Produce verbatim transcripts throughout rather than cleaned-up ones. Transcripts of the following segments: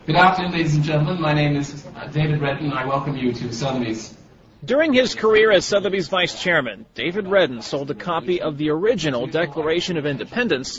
Good afternoon, ladies and gentlemen. My name is David Redden, and I welcome you to Sotheby's. During his career as Sotheby's vice chairman, David Redden sold a copy of the original Declaration of Independence.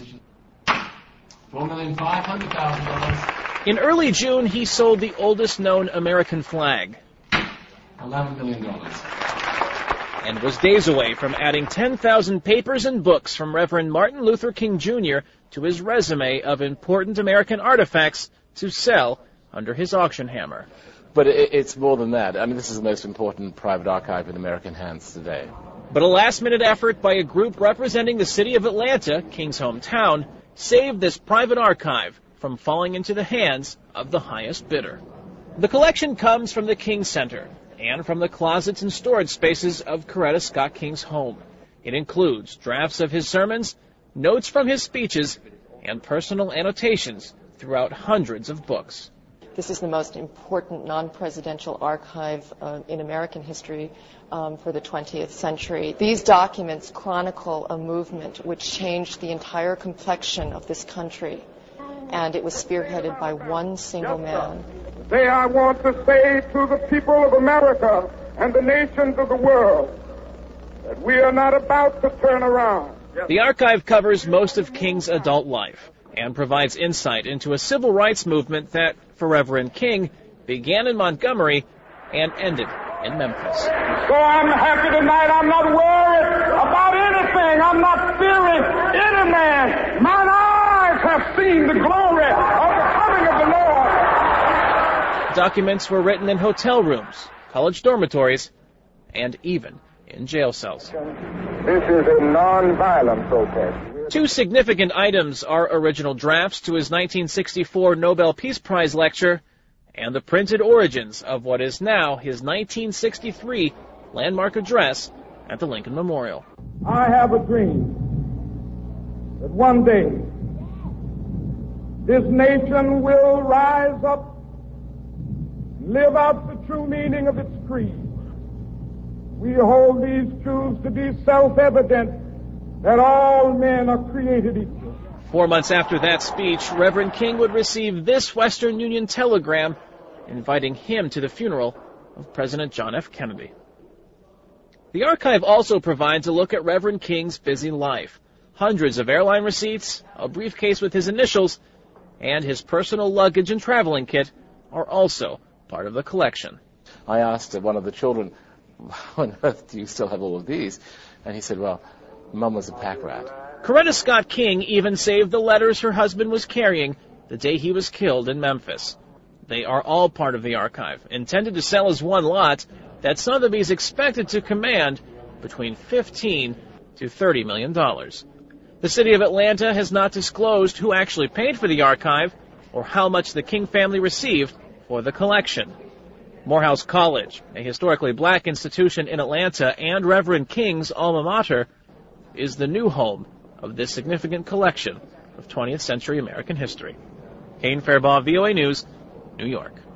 four million five hundred thousand dollars. In early June, he sold the oldest known American flag. eleven million dollars. And was days away from adding ten thousand papers and books from Reverend Martin Luther King Junior to his resume of important American artifacts to sell under his auction hammer. But it, it's more than that. I mean, this is the most important private archive in American hands today. But a last-minute effort by a group representing the city of Atlanta, King's hometown, saved this private archive from falling into the hands of the highest bidder. The collection comes from the King Center and from the closets and storage spaces of Coretta Scott King's home. It includes drafts of his sermons, notes from his speeches, and personal annotations throughout hundreds of books. This is the most important non-presidential archive uh, in American history um, for the twentieth century. These documents chronicle a movement which changed the entire complexion of this country, and it was spearheaded by one single man. Today I want to say to the people of America and the nations of the world that we are not about to turn around. The archive covers most of King's adult life and provides insight into a civil rights movement that, for Reverend King, began in Montgomery and ended in Memphis. So I'm happy tonight. I'm not worried about anything. I'm not fearing any man. Mine eyes have seen the glory of the coming of the Lord. Documents were written in hotel rooms, college dormitories, and even in jail cells. This is a non-violent protest. Two significant items are original drafts to his nineteen sixty-four Nobel Peace Prize lecture and the printed origins of what is now his nineteen sixty-three landmark address at the Lincoln Memorial. I have a dream that one day this nation will rise up and live out the true meaning of its creed. We hold these truths to be self-evident, that all men are created equal. Four months after that speech, Reverend King would receive this Western Union telegram inviting him to the funeral of President John F. Kennedy. The archive also provides a look at Reverend King's busy life. Hundreds of airline receipts, a briefcase with his initials, and his personal luggage and traveling kit are also part of the collection. I asked one of the children, how on earth do you still have all of these? And he said, well, Mum was a pack rat. Coretta Scott King even saved the letters her husband was carrying the day he was killed in Memphis. They are all part of the archive, intended to sell as one lot that Sotheby's expected to command between fifteen to thirty million dollars. The city of Atlanta has not disclosed who actually paid for the archive or how much the King family received for the collection. Morehouse College, a historically black institution in Atlanta and Reverend King's alma mater, is the new home of this significant collection of twentieth century American history. Kane Fairbaugh, V O A News, New York.